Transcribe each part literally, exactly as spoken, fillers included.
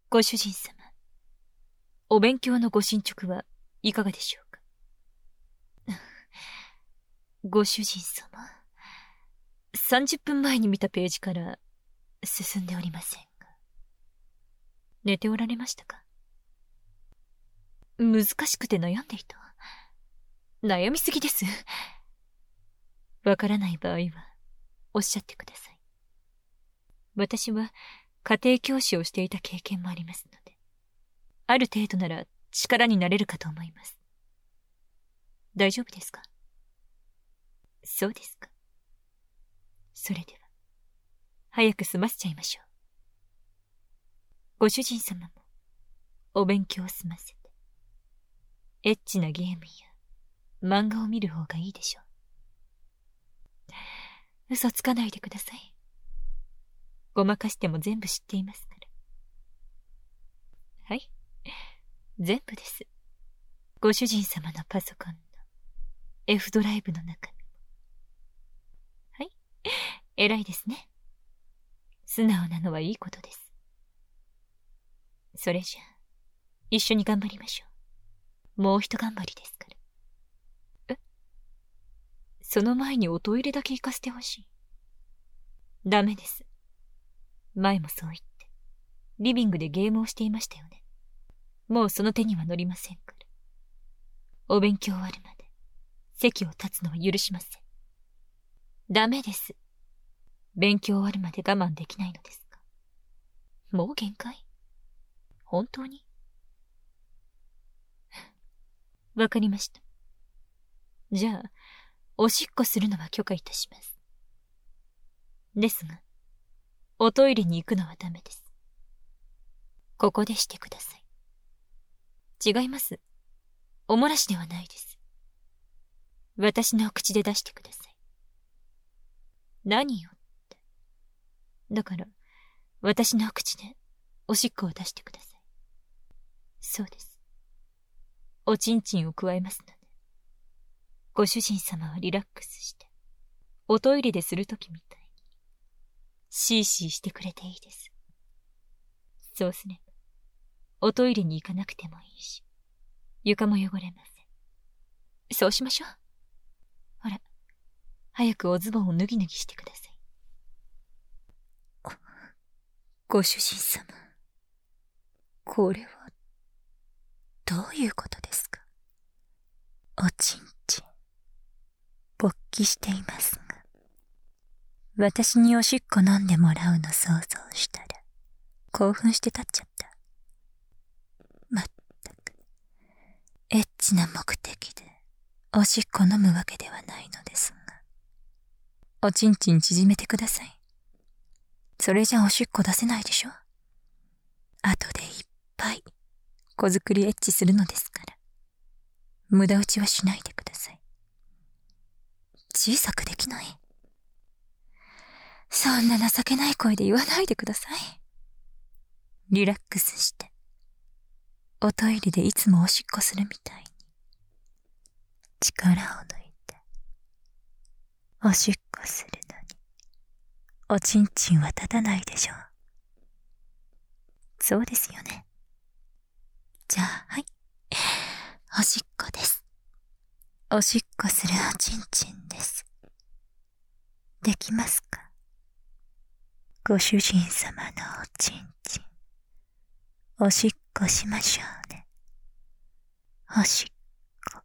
ご主人様、お勉強のご進捗はいかがでしょうか。ご主人様、さんじゅっぷんまえに見たページから進んでおりませんが。寝ておられましたか。難しくて悩んでいた。悩みすぎです。わからない場合はおっしゃってください。私は家庭教師をしていた経験もありますので、ある程度なら力になれるかと思います。大丈夫ですか。そうですか。それでは早く済ませちゃいましょう。ご主人様もお勉強を済ませて、エッチなゲームや漫画を見る方がいいでしょう。嘘つかないでください。ごまかしても全部知っていますから。はい、全部です。ご主人様のパソコンの F ドライブの中にも。はい、偉いですね。素直なのはいいことです。それじゃあ一緒に頑張りましょう。もう一頑張りですから。え、その前におトイレだけ行かせてほしい。ダメです。前もそう言ってリビングでゲームをしていましたよね。もうその手には乗りませんから。お勉強終わるまで席を立つのは許しません。ダメです。勉強終わるまで我慢できないのですか。もう限界。本当に。わかりました。じゃあおしっこするのは許可いたします。ですがおトイレに行くのはダメです。ここでしてください。違います。おもらしではないです。私の口で出してください。何よって。だから私の口でおしっこを出してください。そうです。おちんちんを加えますので、ご主人様はリラックスしておトイレでするときみたいにシーシーしてくれていいです。そうすればおトイレに行かなくてもいいし、床も汚れません。そうしましょう。ほら、早くおズボンを脱ぎ脱ぎしてください。ご主人様、これはどういうことですか。おちんちん勃起していますが、私におしっこ飲んでもらうの想像したら興奮して立っちゃった。まったく、エッチな目的でおしっこ飲むわけではないのですが、おちんちん縮めてください。それじゃおしっこ出せないでしょ。後でいっぱい子作りエッチするのですから、無駄打ちはしないでください。小さくできない。そんな情けない声で言わないでください。リラックスしておトイレでいつもおしっこするみたいに力を抜いておしっこするのにおちんちんは立たないでしょう。そうですよね。じゃあ、はい、おしっこです。おしっこするおちんちんです。できますか。ご主人様のおちんちん、おしっこしましょうね。おしっこ。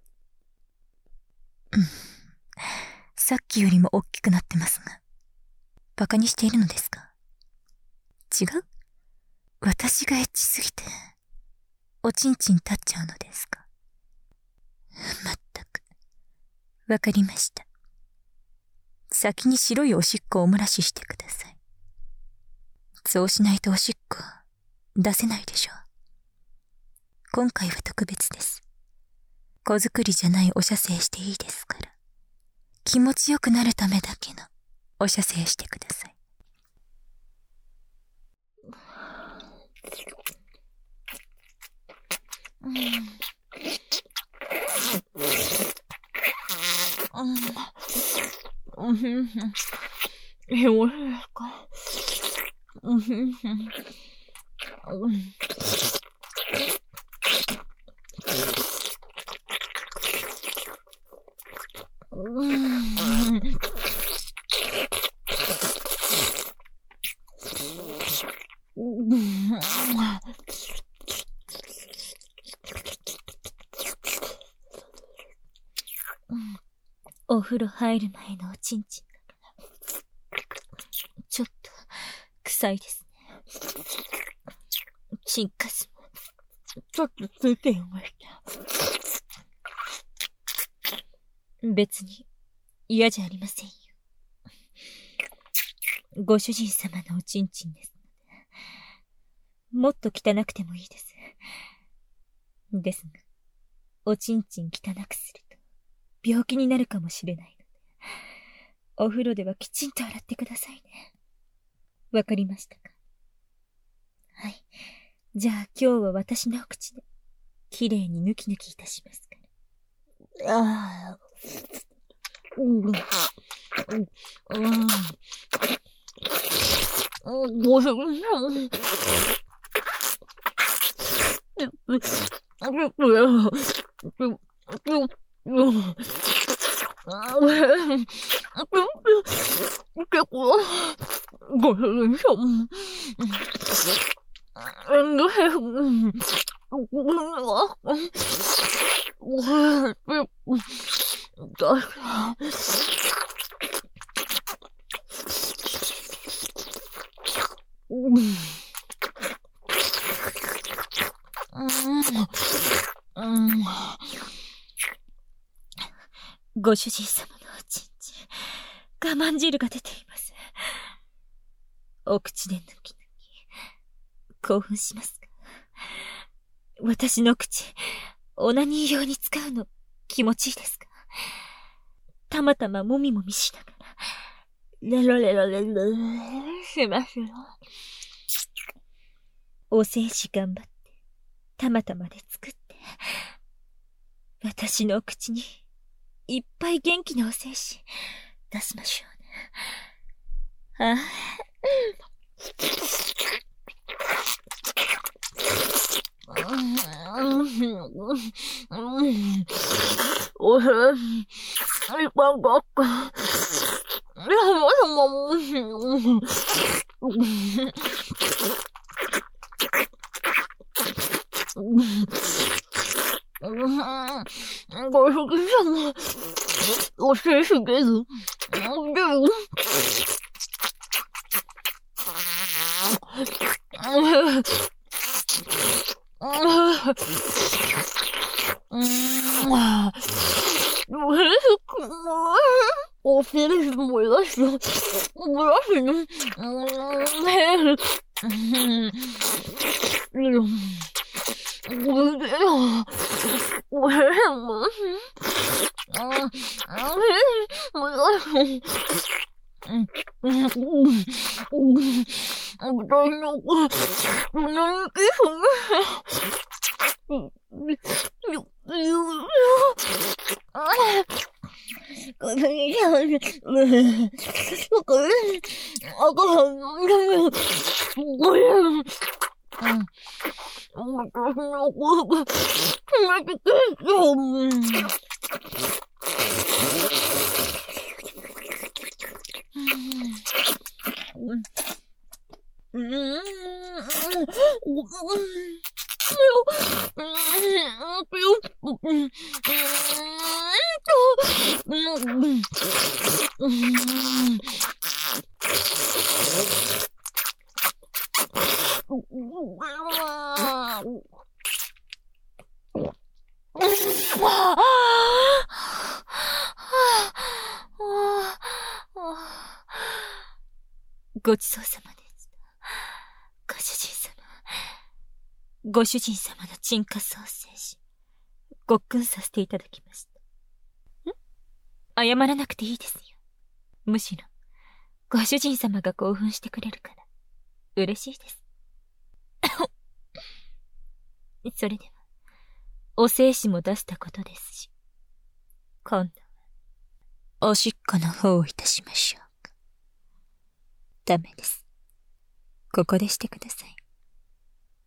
うん。さっきよりも大きくなってますが、バカにしているのですか。違う？私がエッチすぎておちんちん立っちゃうのですか。まったく、わかりました。先に白いおしっこをお漏らししてください。そうしないとおしっこ出せないでしょう。今回は特別です。子作りじゃないお射精していいですから、気持ちよくなるためだけのお射精してください。うん、うん、うん、え、おいしいですか。うん、 お風呂入る前のおちんちんだからちょっと臭いですね。チンカスもちょっとついていました。別に嫌じゃありませんよ。ご主人様のおちんちんですので、もっと汚くてもいいです。ですが、おちんちん汚くすると病気になるかもしれないので、お風呂ではきちんと洗ってくださいね。わかりましたか？はい。じゃあ今日は私のお口できれいにヌキヌキいたしますから。ああ。うん。うん。うん。ごめんなさい。ご主人様のおちんちん、我慢汁が出ています。お口で抜き抜き、興奮しますか？私の口、オナニー用に使うの気持ちいいですか？たまたまもみもみしながら、レロレロレロレロしますよ。お精子頑張って、たまたまで作って、私のお口に、いっぱい元気なお精子出しましょうね。ああ。おへん、いかがか。いや、まだまもしい。ご主人様、お精子です。でも、お尻もいらっしゃる。ブラシに。おいでよ。おへんも。あ、あれ、もいらっしゃる。うん、うん、うん、うん、大の子、何気そね。よ、よ、ああ、これじゃ、これ、あかん、これ、うん、私の子が、決めてくれよ、うん。うん。うん。ごちそうさまです。ご主人様。ご主人様のチンカソーセージ、ごっくんさせていただきました。ん？謝らなくていいですよ。むしろ、ご主人様が興奮してくれるから、嬉しいです。それでは、お精子も出したことですし、今度は、おしっこの方をいたしましょうか。ダメです。ここでしてください。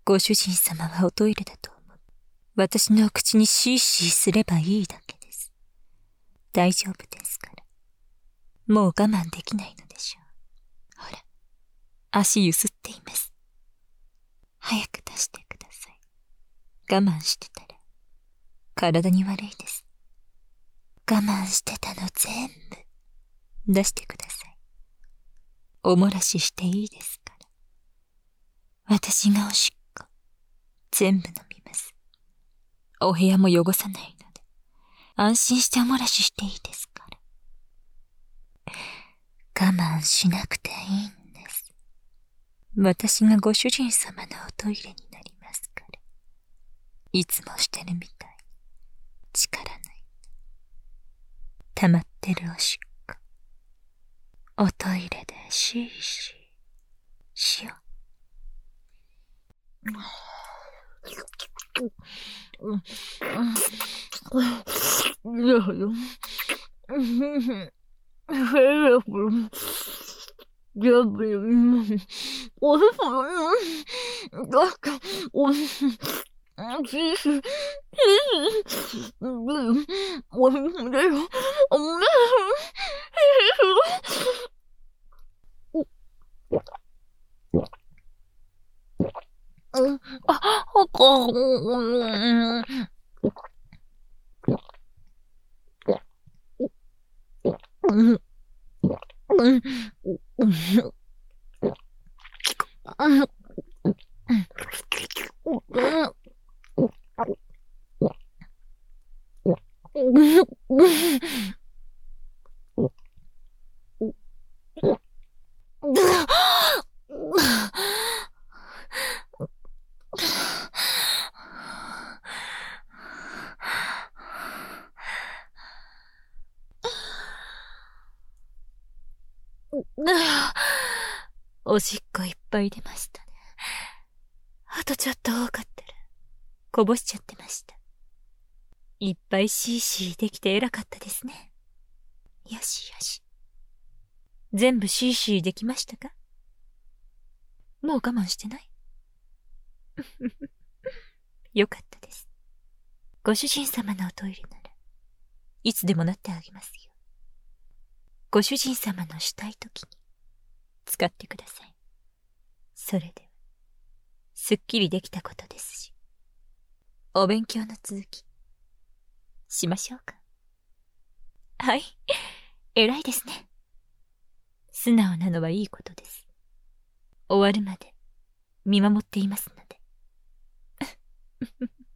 ご主人様はおトイレだと思う。私の口にシーシーすればいいだけです。大丈夫ですから。もう我慢できないのでしょう。ほら、足ゆすっています。早く出してください。我慢してたら、体に悪いです。我慢してたの全部、出してください。お漏らししていいですから。私がおしっこ、全部飲みます。お部屋も汚さないので、安心してお漏らししていいですから。我慢しなくていいんです。私がご主人様のおトイレになりますから。いつもしてるみたい。力抜いて。溜まってるおしっこ。おトイレでシーシーしよう。おしっこいっぱい出ましたね。あとちょっと多かったら、こぼしちゃってました。いっぱいシーシーできて偉かったですね。よしよし。全部シーシーできましたか？もう我慢してない？よかったです。ご主人様のおトイレなら、いつでもなってあげますよ。ご主人様のしたいときに、使ってください。それでは、すっきりできたことですし、お勉強の続き、しましょうか。はい、偉いですね。素直なのはいいことです。終わるまで見守っていますので。